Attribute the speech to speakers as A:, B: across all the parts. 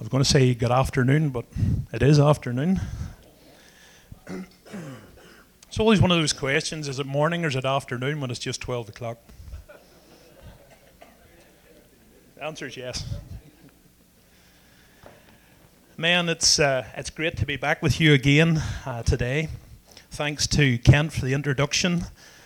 A: was going to say good afternoon, but it is afternoon. It's always one of those questions, is it morning or is it afternoon when it's just 12 o'clock? The answer is yes. Man, it's great to be back with you again today. Thanks to Kent for the introduction.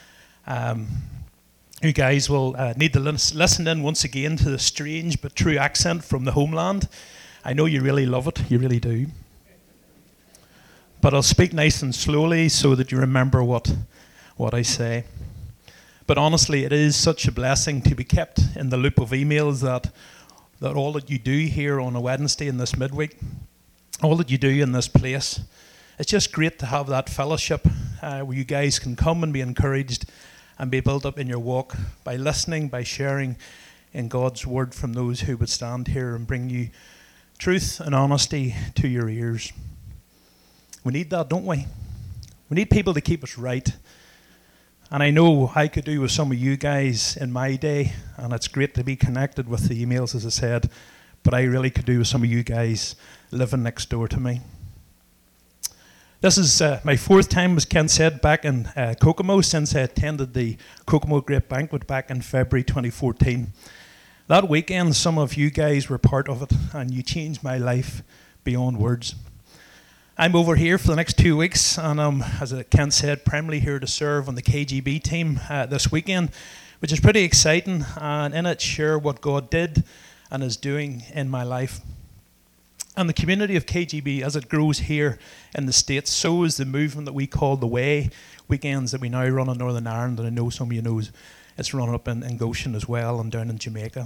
A: You guys will need to listen in once again to the strange but true accent from the homeland. I know you really love it, you really do. But I'll speak nice and slowly so that you remember what I say. But honestly, it is such a blessing to be kept in the loop of emails that all that you do here on a Wednesday in this midweek, all that you do in this place, it's just great to have that fellowship where you guys can come and be encouraged and be built up in your walk by listening, by sharing in God's word from those who would stand here and bring you truth and honesty to your ears. We need that, don't we? We need people to keep us right. And I know I could do with some of you guys in my day, and it's great to be connected with the emails, as I said, but I really could do with some of you guys living next door to me. This is my fourth time, as Ken said, back in Kokomo since I attended the Kokomo Great Banquet back in February 2014. That weekend, some of you guys were part of it, and you changed my life beyond words. I'm over here for the next 2 weeks, and as Ken said, primarily here to serve on the KGB team this weekend, which is pretty exciting, and in it share what God did and is doing in my life. And the community of KGB, as it grows here in the States, so is the movement that we call The Way weekends that we now run in Northern Ireland, and I know some of you know it's run up in Goshen as well and down in Jamaica.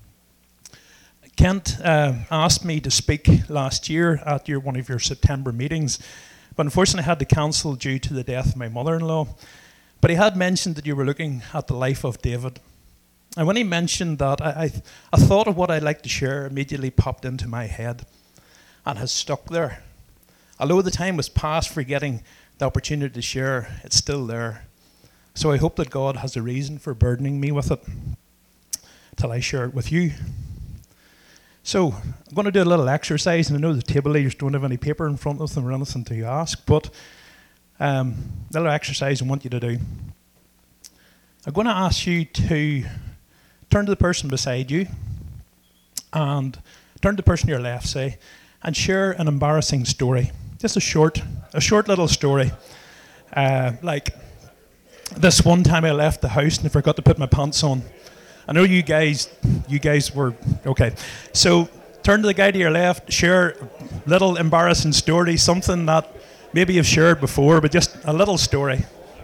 A: Kent asked me to speak last year at one of your September meetings, but unfortunately I had to cancel due to the death of my mother-in-law. But he had mentioned that you were looking at the life of David. And when he mentioned that, I thought of what I'd like to share immediately popped into my head and has stuck there. Although the time was past for getting the opportunity to share, it's still there. So I hope that God has a reason for burdening me with it till I share it with you. So I'm going to do a little exercise, and I know the table leaders don't have any paper in front of them or anything to ask, but a little exercise I want you to do. I'm going to ask you to turn to the person beside you and turn to the person to your left, say, and share an embarrassing story. Just a short little story. Like this one time I left the house and I forgot to put my pants on. I know you guys were, okay. So turn to the guy to your left, share a little embarrassing story, something that maybe you've shared before, but just a little story.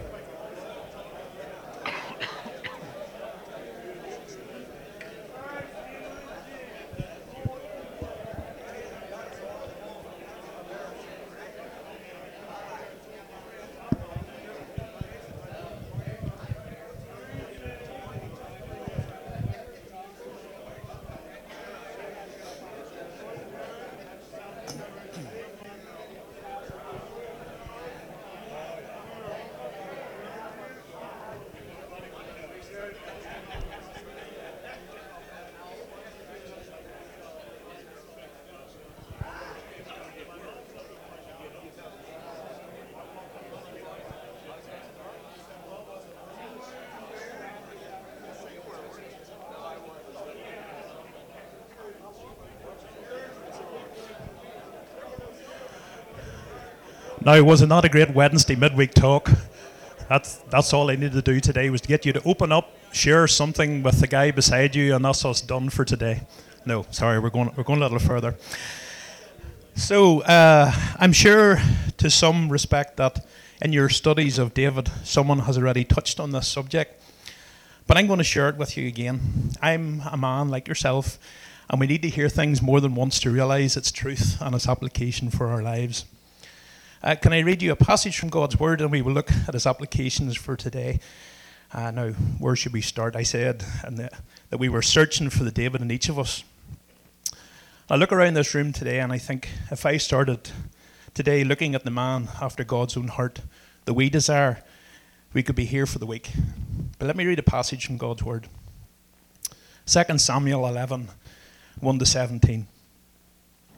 A: Now, was it not a great Wednesday midweek talk? That's all I needed to do today, was to get you to open up, share something with the guy beside you, and that's us done for today. No, sorry, we're going a little further. So I'm sure to some respect that in your studies of David, someone has already touched on this subject, but I'm going to share it with you again. I'm a man like yourself, and we need to hear things more than once to realise its truth and its application for our lives. Can I read you a passage from God's Word, and we will look at its applications for today. Now, where should we start? I said that we were searching for the David in each of us. I look around this room today, and I think if I started today looking at the man after God's own heart that we desire, we could be here for the week. But let me read a passage from God's Word. 2 Samuel 11, 1-17.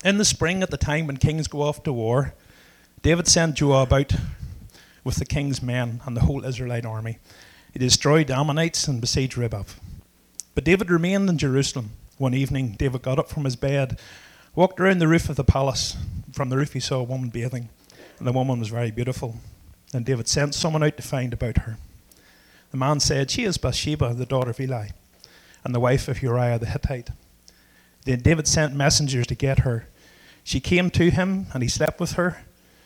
A: In the spring, at the time when kings go off to war, David sent Joab out with the king's men and the whole Israelite army. He destroyed the Ammonites and besieged Rehoboth. But David remained in Jerusalem. One evening, David got up from his bed, walked around the roof of the palace. From the roof, he saw a woman bathing, and the woman was very beautiful. Then David sent someone out to find about her. The man said, "She is Bathsheba, the daughter of Eli, and the wife of Uriah the Hittite." Then David sent messengers to get her. She came to him, and he slept with her.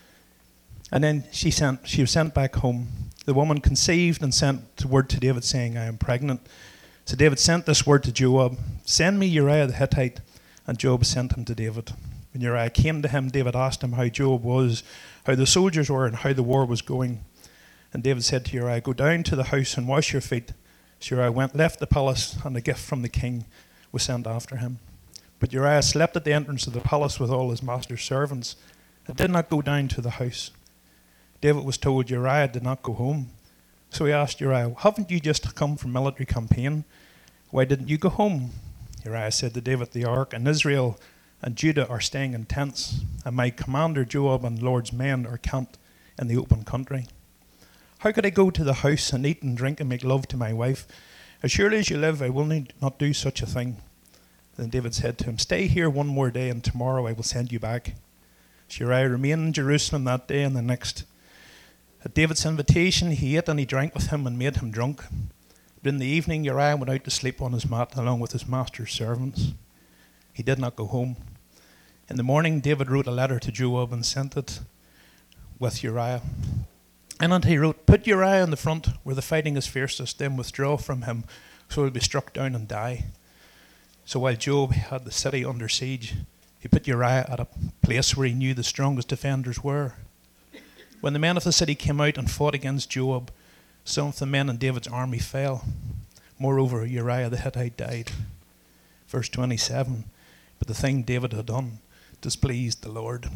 A: And then she was sent back home. The woman conceived and sent word to David, saying, "I am pregnant." So David sent this word to Joab, "Send me Uriah the Hittite." And Joab sent him to David. When Uriah came to him, David asked him how Joab was, how the soldiers were, and how the war was going. And David said to Uriah, "Go down to the house and wash your feet." So Uriah went, left the palace, and a gift from the king was sent after him. But Uriah slept at the entrance of the palace with all his master's servants, and did not go down to the house. David was told Uriah did not go home. So he asked Uriah, "Haven't you just come from military campaign? Why didn't you go home?" Uriah said to David, "The ark and Israel and Judah are staying in tents, and my commander Joab and Lord's men are camped in the open country. How could I go to the house and eat and drink and make love to my wife? As surely as you live, I will not do such a thing." Then David said to him, "Stay here one more day, and tomorrow I will send you back." So Uriah remained in Jerusalem that day and the next. At David's invitation, he ate and he drank with him and made him drunk. But in the evening, Uriah went out to sleep on his mat along with his master's servants. He did not go home. In the morning, David wrote a letter to Joab and sent it with Uriah. In it he wrote, "Put Uriah in the front where the fighting is fiercest, then withdraw from him, so he will be struck down and die." So while Joab had the city under siege, he put Uriah at a place where he knew the strongest defenders were. When the men of the city came out and fought against Joab, some of the men in David's army fell. Moreover, Uriah the Hittite died. Verse 27, but the thing David had done displeased the Lord.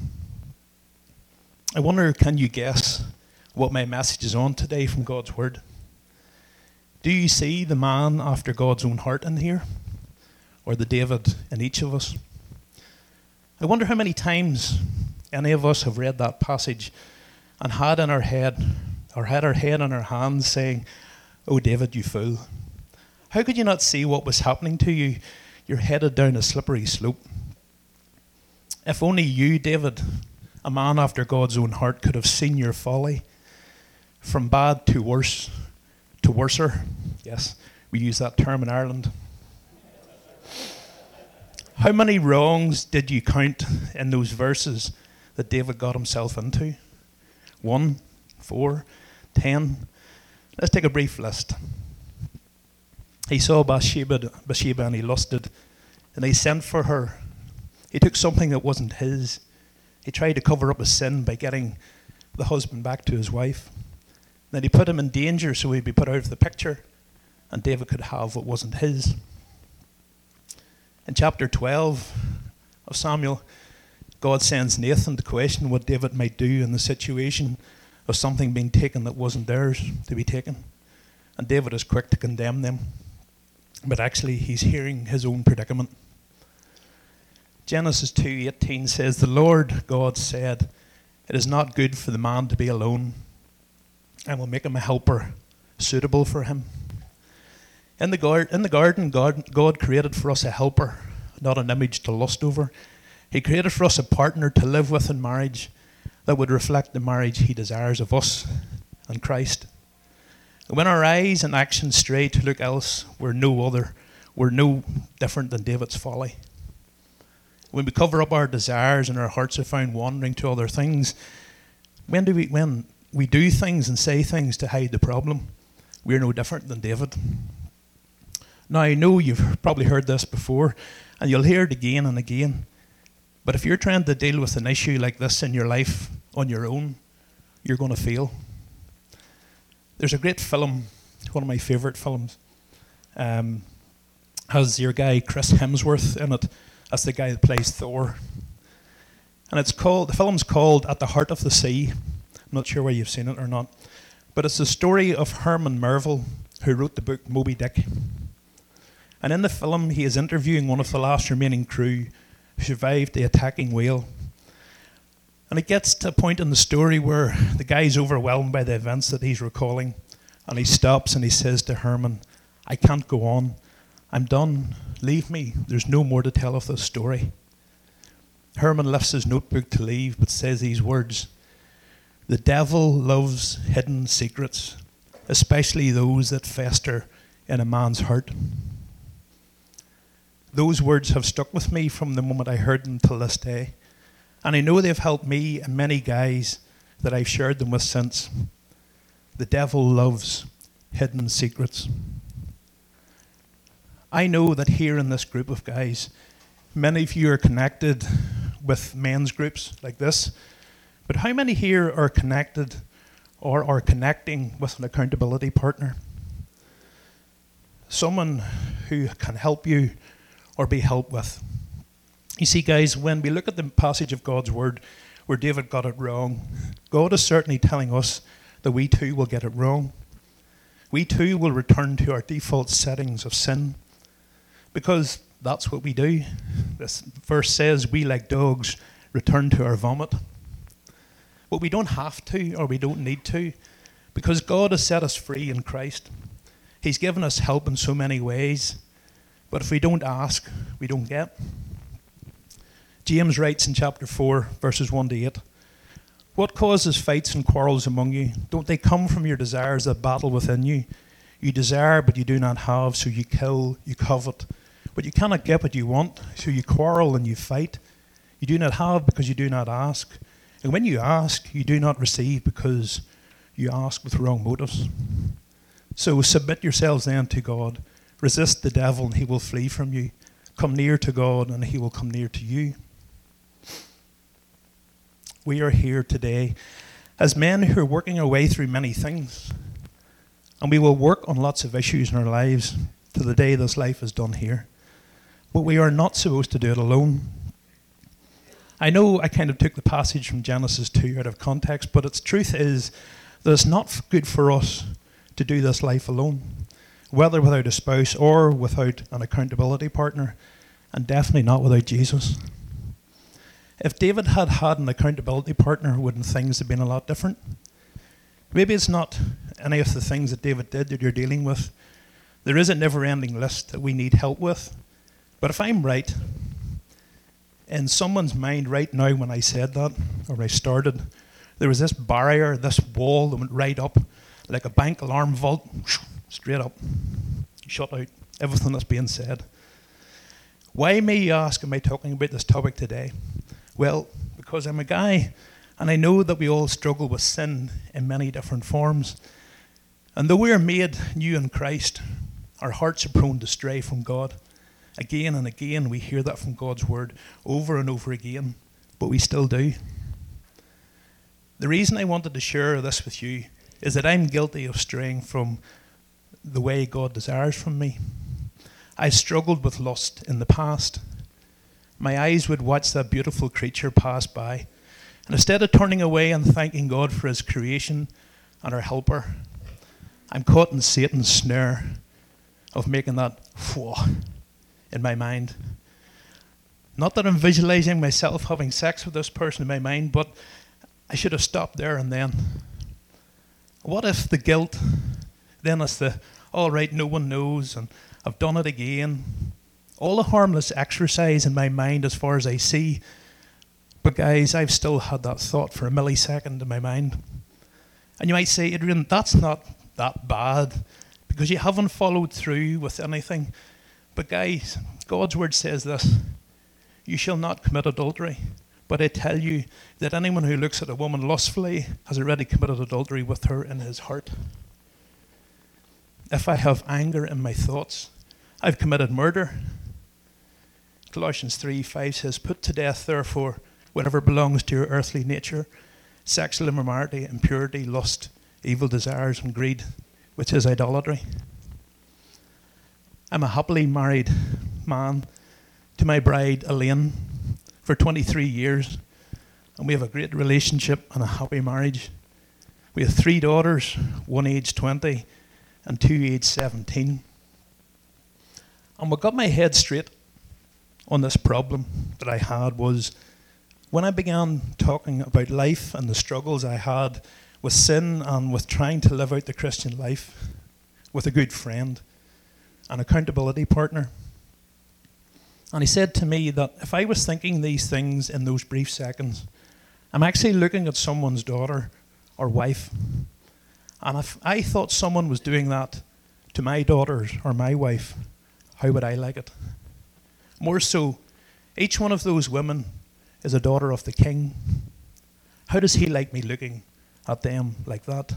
A: I wonder, can you guess what my message is on today from God's Word? Do you see the man after God's own heart in here? Or the David in each of us? I wonder how many times any of us have read that passage and had in our head, or had our head in our hands saying, "Oh, David, you fool. How could you not see what was happening to you? You're headed down a slippery slope. If only you, David, a man after God's own heart, could have seen your folly. From bad to worse, to worser." Yes, we use that term in Ireland. How many wrongs did you count in those verses that David got himself into? 1, 4, 10. Let's take a brief list. He saw Bathsheba and he lusted, and he sent for her. He took something that wasn't his. He tried to cover up his sin by getting the husband back to his wife. Then he put him in danger so he'd be put out of the picture, and David could have what wasn't his. In chapter 12 of Samuel, God sends Nathan to question what David might do in the situation of something being taken that wasn't theirs to be taken. And David is quick to condemn them. But actually, he's hearing his own predicament. Genesis 2:18 says, "The Lord God said, it is not good for the man to be alone. I will make him a helper suitable for him." In the garden, God created for us a helper, not an image to lust over. He created for us a partner to live with in marriage that would reflect the marriage he desires of us and Christ. And when our eyes and actions stray to look else, we're no different than David's folly. When we cover up our desires and our hearts are found wandering to other things, when we do things and say things to hide the problem, we're no different than David. Now, I know you've probably heard this before, and you'll hear it again and again. But if you're trying to deal with an issue like this in your life on your own, you're going to fail. There's a great film, one of my favourite films, has your guy Chris Hemsworth in it. That's the guy that plays Thor. And the film's called At the Heart of the Sea. I'm not sure whether you've seen it or not. But it's the story of Herman Melville, who wrote the book Moby Dick. And in the film, he is interviewing one of the last remaining crew who survived the attacking whale. And it gets to a point in the story where the guy's overwhelmed by the events that he's recalling, and he stops and he says to Herman, "I can't go on. I'm done. Leave me. There's no more to tell of this story." Herman lifts his notebook to leave, but says these words, "The devil loves hidden secrets, especially those that fester in a man's heart." Those words have stuck with me from the moment I heard them till this day. And I know they've helped me and many guys that I've shared them with since. The devil loves hidden secrets. I know that here in this group of guys, many of you are connected with men's groups like this, but how many here are connected or are connecting with an accountability partner? Someone who can help you or be helped with. You see, guys, when we look at the passage of God's word where David got it wrong, God is certainly telling us that we too will get it wrong. We too will return to our default settings of sin, because that's what we do. This verse says we, like dogs, return to our vomit. But we don't have to, or we don't need to, because God has set us free in Christ. He's given us help in so many ways, but if we don't ask, we don't get. James writes in chapter 4, verses 1 to 8, "What causes fights and quarrels among you? Don't they come from your desires that battle within you? You desire, but you do not have, so you kill, you covet. But you cannot get what you want, so you quarrel and you fight. You do not have because you do not ask. And when you ask, you do not receive because you ask with wrong motives. So submit yourselves then to God. Resist the devil and he will flee from you. Come near to God and he will come near to you." We are here today as men who are working our way through many things. And we will work on lots of issues in our lives to the day this life is done here. But we are not supposed to do it alone. I know I kind of took the passage from Genesis 2 out of context, but its truth is that it's not good for us to do this life alone, whether without a spouse or without an accountability partner, and definitely not without Jesus. If David had had an accountability partner, wouldn't things have been a lot different? Maybe it's not any of the things that David did that you're dealing with. There is a never-ending list that we need help with. But if I'm right, in someone's mind right now when I said that, or when I started, there was this barrier, this wall that went right up, like a bank alarm vault, straight up, shut out everything that's being said. Why, may you ask, am I talking about this topic today? Well, because I'm a guy, and I know that we all struggle with sin in many different forms. And though we are made new in Christ, our hearts are prone to stray from God. Again and again, we hear that from God's word over and over again, but we still do. The reason I wanted to share this with you is that I'm guilty of straying from the way God desires from me. I struggled with lust in the past. My eyes would watch that beautiful creature pass by, and instead of turning away and thanking God for his creation and our helper, I'm caught in Satan's snare of making that in my mind. Not that I'm visualizing myself having sex with this person in my mind, but I should have stopped there and then. What if the guilt, then it's the, all right, no one knows, and I've done it again. All a harmless exercise in my mind as far as I see. But guys, I've still had that thought for a millisecond in my mind. And you might say, Adrian, that's not that bad because you haven't followed through with anything. But guys, God's word says this: you shall not commit adultery. But I tell you that anyone who looks at a woman lustfully has already committed adultery with her in his heart. If I have anger in my thoughts, I've committed murder. Colossians 3:5 says, put to death, therefore, whatever belongs to your earthly nature, sexual immorality, impurity, lust, evil desires, and greed, which is idolatry. I'm a happily married man to my bride, Elaine, for 23 years, and we have a great relationship and a happy marriage. We have 3 daughters, one aged 20 and 2 aged 17. And what got my head straight on this problem that I had was when I began talking about life and the struggles I had with sin and with trying to live out the Christian life with a good friend, an accountability partner. And he said to me that if I was thinking these things in those brief seconds, I'm actually looking at someone's daughter or wife. And if I thought someone was doing that to my daughters or my wife, how would I like it? More so, each one of those women is a daughter of the King. How does he like me looking at them like that?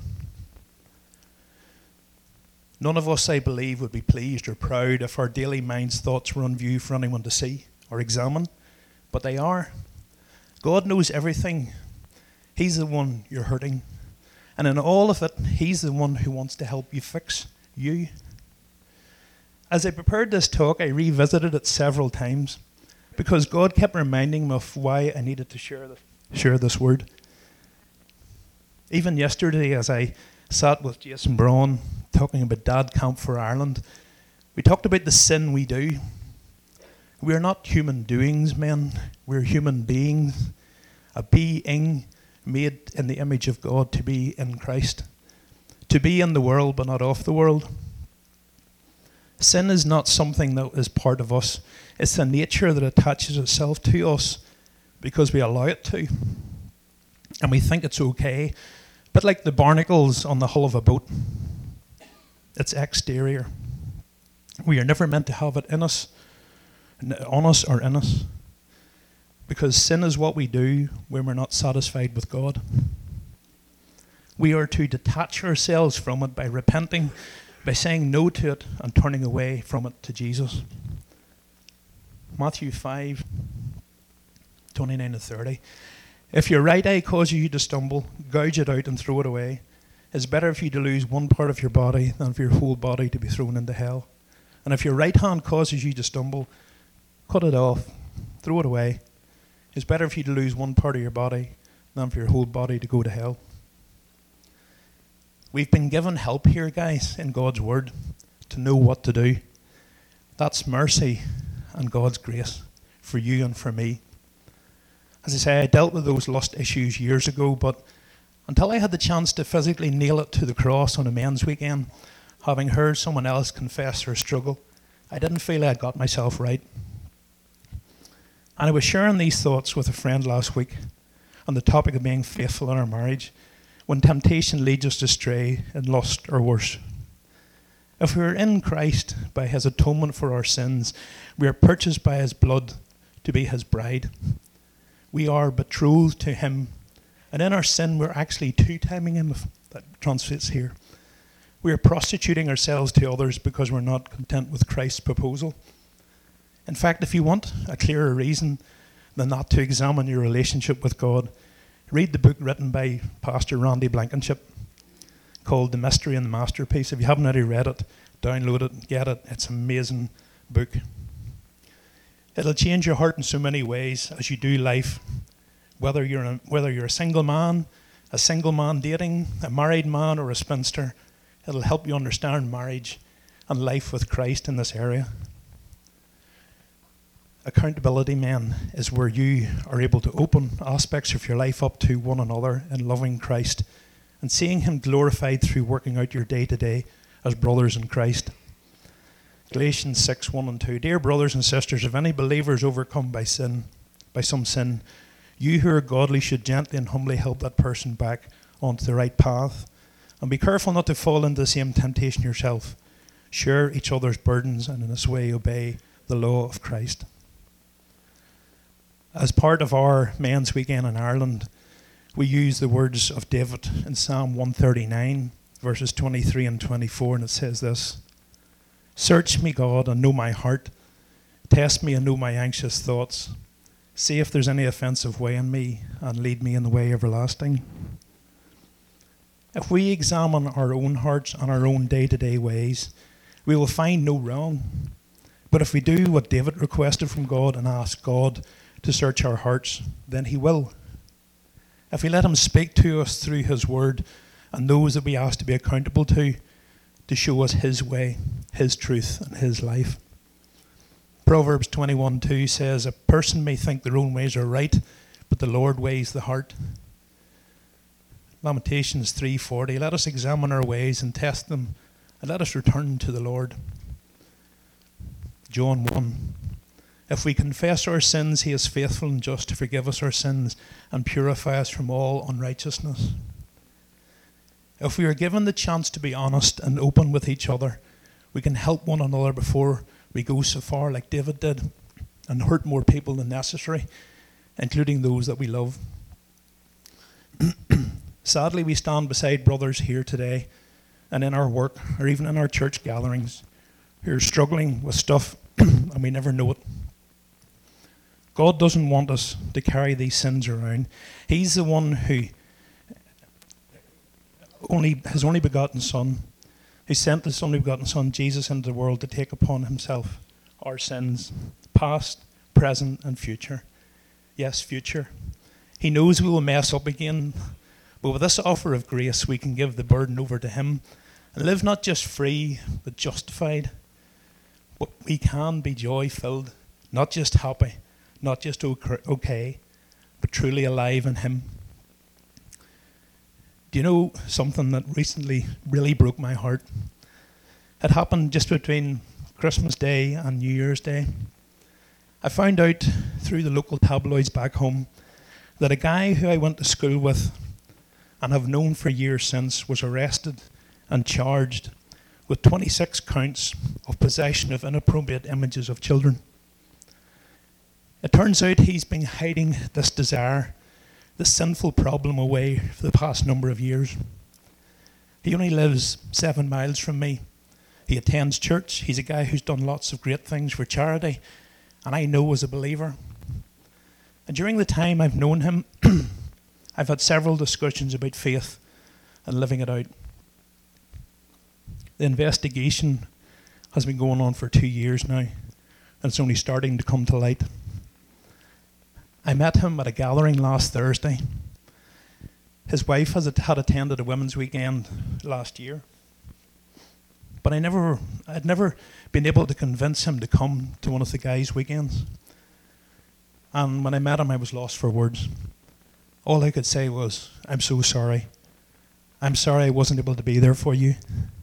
A: None of us, I believe, would be pleased or proud if our daily mind's thoughts were on view for anyone to see or examine, but they are. God knows everything. He's the one you're hurting. And in all of it, he's the one who wants to help you fix you. As I prepared this talk, I revisited it several times because God kept reminding me of why I needed to share this word. Even yesterday, as I sat with Jason Braun talking about Dad Camp for Ireland, we talked about the sin we do. We are not human doings, men. We're human beings, a being made in the image of God to be in Christ, to be in the world but not of the world. Sin is not something that is part of us. It's the nature that attaches itself to us because we allow it to. And we think it's okay. But like the barnacles on the hull of a boat, it's exterior. We are never meant to have it in us, on us or in us. Because sin is what we do when we're not satisfied with God. We are to detach ourselves from it by repenting, by saying no to it and turning away from it to Jesus. Matthew 5, 29 to 30. If your right eye causes you to stumble, gouge it out and throw it away. It's better for you to lose one part of your body than for your whole body to be thrown into hell. And if your right hand causes you to stumble, cut it off, throw it away. It's better for you to lose one part of your body than for your whole body to go to hell. We've been given help here, guys, in God's word to know what to do. That's mercy and God's grace for you and for me. As I say, I dealt with those lust issues years ago, but until I had the chance to physically nail it to the cross on a men's weekend, having heard someone else confess their struggle, I didn't feel I had got myself right. And I was sharing these thoughts with a friend last week on the topic of being faithful in our marriage when temptation leads us astray in lust or worse. If we are in Christ by his atonement for our sins, we are purchased by his blood to be his bride. We are betrothed to him, and in our sin we're actually two-timing him, if that translates here. We are prostituting ourselves to others because we're not content with Christ's proposal. In fact, if you want a clearer reason than that to examine your relationship with God, read the book written by Pastor Randy Blankenship called The Mystery and the Masterpiece. If you haven't already read it, download it, get it. It's an amazing book. It'll change your heart in so many ways as you do life, whether you're a single man dating, a married man, or a spinster. It'll help you understand marriage and life with Christ in this area. Accountability, men, is where you are able to open aspects of your life up to one another in loving Christ and seeing him glorified through working out your day-to-day as brothers in Christ. Galatians 6, 1 and 2. Dear brothers and sisters, if any believer is overcome by some sin, you who are godly should gently and humbly help that person back onto the right path. And be careful not to fall into the same temptation yourself. Share each other's burdens and in this way obey the law of Christ. As part of our Men's Weekend in Ireland, we use the words of David in Psalm 139, verses 23 and 24, and it says this: Search me, God, and know my heart. Test me and know my anxious thoughts. See if there's any offensive way in me, and lead me in the way everlasting. If we examine our own hearts and our own day-to-day ways, we will find no wrong. But if we do what David requested from God and ask God to search our hearts, then he will. If we let him speak to us through his word and those that we ask to be accountable to show us his way, his truth, and his life. Proverbs 21:2 says, a person may think their own ways are right, but the Lord weighs the heart. Lamentations 3:40, let us examine our ways and test them, and let us return to the Lord. John 1, if we confess our sins, he is faithful and just to forgive us our sins and purify us from all unrighteousness. If we are given the chance to be honest and open with each other, we can help one another before we go so far like David did and hurt more people than necessary, including those that we love. Sadly, we stand beside brothers here today and in our work or even in our church gatherings who are struggling with stuff and we never know it. God doesn't want us to carry these sins around. He's the one who his only begotten Son, who sent his only begotten Son, Jesus, into the world to take upon himself our sins, past, present, and future. Yes, future. He knows we will mess up again, but with this offer of grace, we can give the burden over to him and live not just free, but justified. But we can be joy-filled, not just happy, not just okay, but truly alive in him. Do you know something that recently really broke my heart? It happened just between Christmas Day and New Year's Day. I found out through the local tabloids back home that a guy who I went to school with and have known for years since was arrested and charged with 26 counts of possession of inappropriate images of children. It turns out he's been hiding this desire, this sinful problem away for the past number of years. He only lives 7 miles from me. He attends church. He's a guy who's done lots of great things for charity, and I know as a believer. And during the time I've known him, I've had several discussions about faith and living it out. The investigation has been going on for 2 years now, and it's only starting to come to light. I met him at a gathering last Thursday. His wife had attended a women's weekend last year, but I'd never been able to convince him to come to one of the guys' weekends. And when I met him, I was lost for words. All I could say was, I'm so sorry. I'm sorry I wasn't able to be there for you.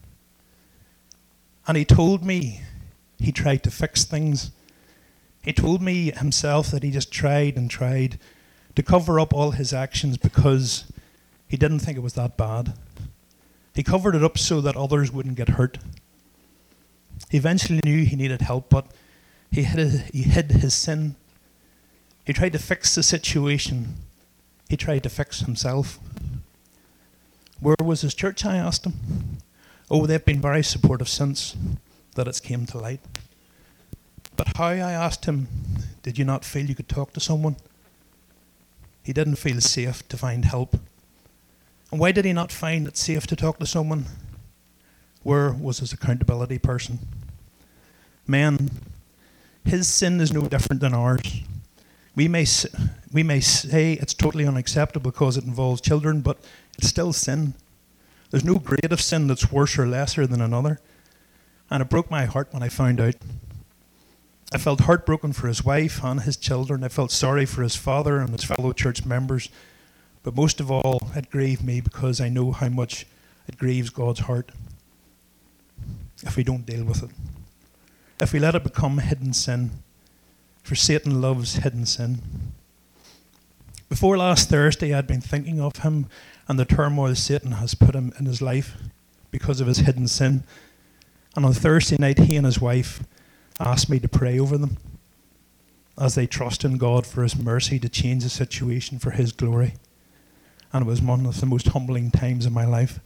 A: And he told me he tried to fix things. He told me himself that he just tried and tried to cover up all his actions because he didn't think it was that bad. He covered it up so that others wouldn't get hurt. He eventually knew he needed help, but he hid his sin. He tried to fix the situation. He tried to fix himself. Where was his church, I asked him. Oh, they've been very supportive since that it's came to light. But how, I asked him, did you not feel you could talk to someone? He didn't feel safe to find help. And why did he not find it safe to talk to someone? Where was his accountability person? Men, his sin is no different than ours. We may say it's totally unacceptable because it involves children, but it's still sin. There's no grade of sin that's worse or lesser than another. And it broke my heart when I found out. I felt heartbroken for his wife and his children. I felt sorry for his father and his fellow church members. But most of all, it grieved me because I know how much it grieves God's heart if we don't deal with it. If we let it become hidden sin. For Satan loves hidden sin. Before last Thursday, I'd been thinking of him and the turmoil Satan has put him in his life because of his hidden sin. And on Thursday night, he and his wife asked me to pray over them as they trust in God for his mercy to change the situation for his glory. And it was one of the most humbling times in my life.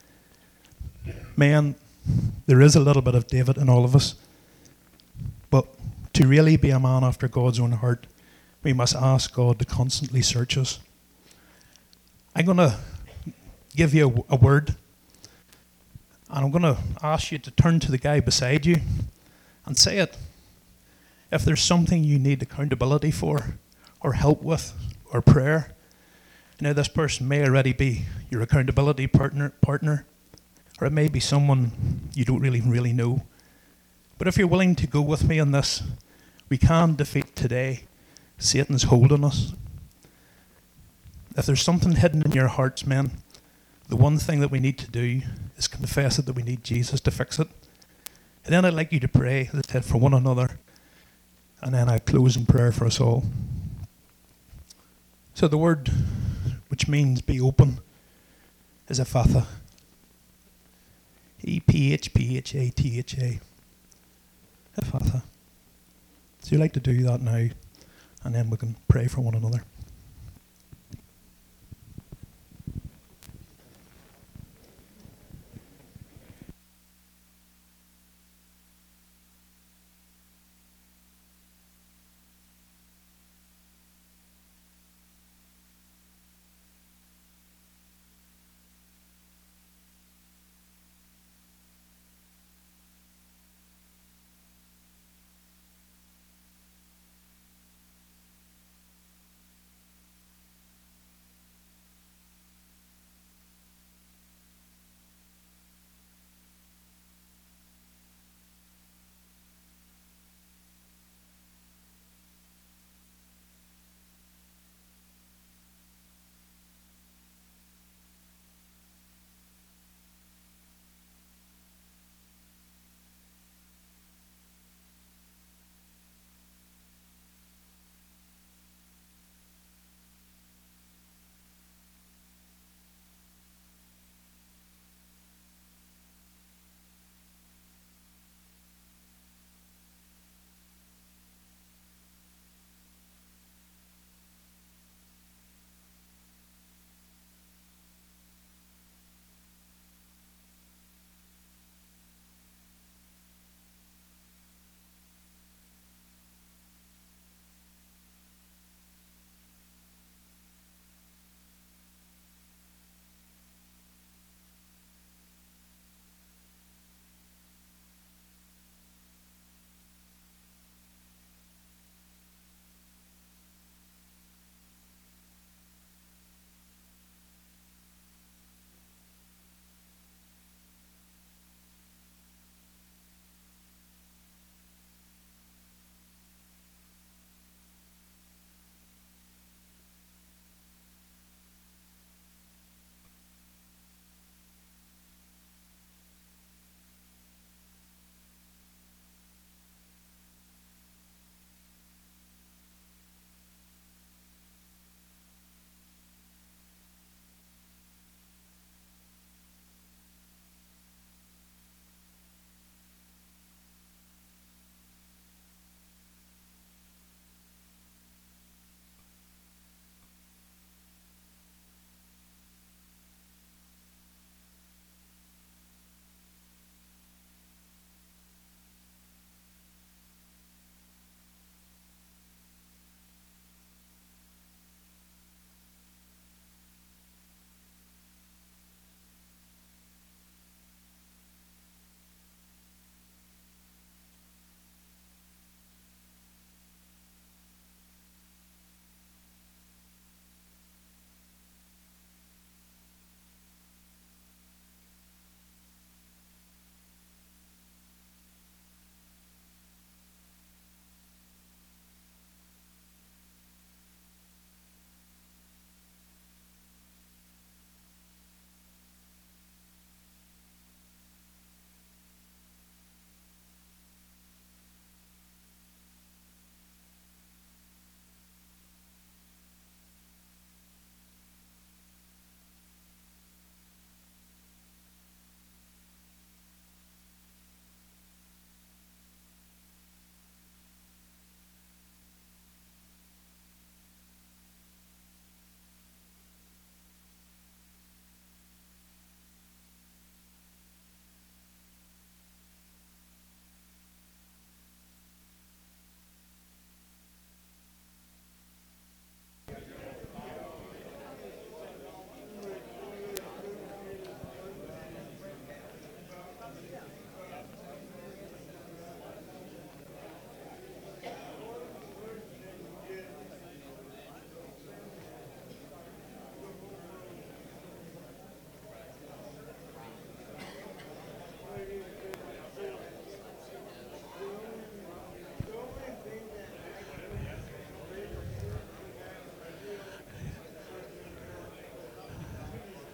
A: Man, there is a little bit of David in all of us. But to really be a man after God's own heart, we must ask God to constantly search us. I'm going to give you a word, and I'm going to ask you to turn to the guy beside you and say it. If there's something you need accountability for, or help with, or prayer, now this person may already be your accountability partner, or it may be someone you don't really know. But if you're willing to go with me on this, We can defeat today Satan's hold on us. If there's something hidden in your hearts, men, the one thing that we need to do is confess it, that we need Jesus to fix it. And then I'd like you to pray, as I said, for one another. And then I close in prayer for us all. So the word which means be open is Ephphatha. Ephphatha. Ephphatha. So you'd like to do that now, and then we can pray for one another.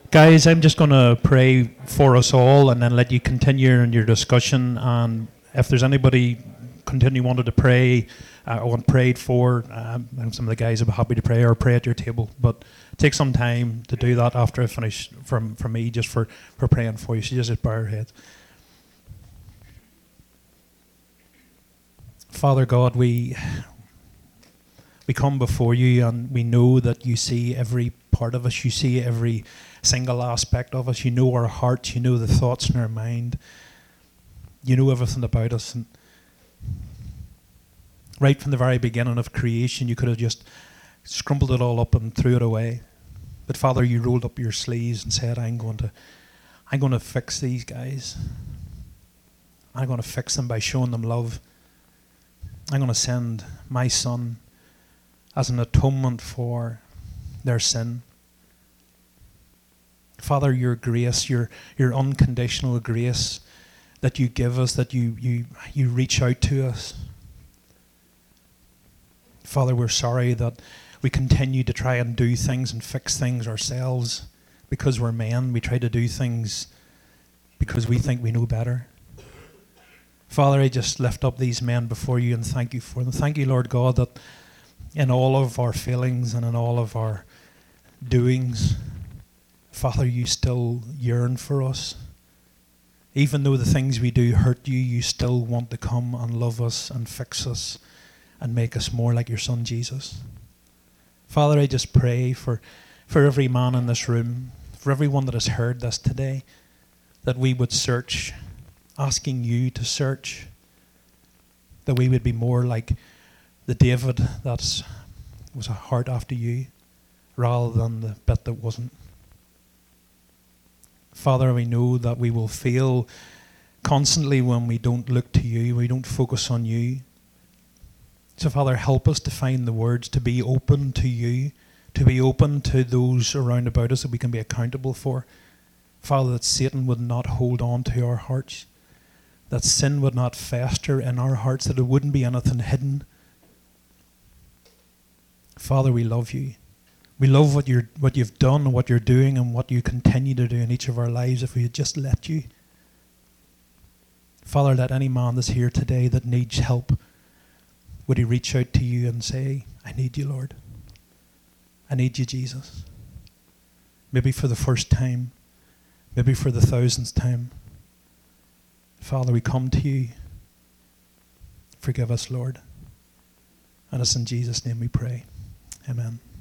A: Guys, I'm just going to pray for us all and then let you continue in your discussion. And if there's anybody continue wanted to pray or want prayed for, and some of the guys will be happy to pray or pray at your table. But take some time to do that after I finish from me, just for praying for you. So just bow your head. Father God, we come before you, and we know that you see every part of us. You see every single aspect of us. You know our hearts. You know the thoughts in our mind. You know everything about us. And right from the very beginning of creation, you could have just scrumpled it all up and threw it away. But Father, you rolled up your sleeves and said, I'm going to fix these guys. I'm going to fix them by showing them love. I'm going to send my Son as an atonement for their sin. Father, your grace, your unconditional grace that you give us, that you reach out to us. Father, we're sorry that we continue to try and do things and fix things ourselves because we're men. We try to do things because we think we know better. Father, I just lift up these men before you and thank you for them. Thank you, Lord God, that in all of our feelings and in all of our doings, Father, you still yearn for us. Even though the things we do hurt you, you still want to come and love us and fix us and make us more like your Son, Jesus. Father, I just pray for every man in this room, for everyone that has heard this today, that we would search, asking you to search, that we would be more like the David that was a heart after you, rather than the bit that wasn't. Father, we know that we will fail constantly when we don't look to you, we don't focus on you. So Father, help us to find the words, to be open to you, to be open to those around about us that we can be accountable for. Father, that Satan would not hold on to our hearts, that sin would not fester in our hearts, that there wouldn't be anything hidden. Father, we love you. We love what you've done and what you're doing and what you continue to do in each of our lives if we had just let you. Father, let any man that's here today that needs help, would he reach out to you and say, I need you, Lord. I need you, Jesus. Maybe for the first time, maybe for the 1000th time. Father, we come to you. Forgive us, Lord. And it's in Jesus' name we pray. Amen.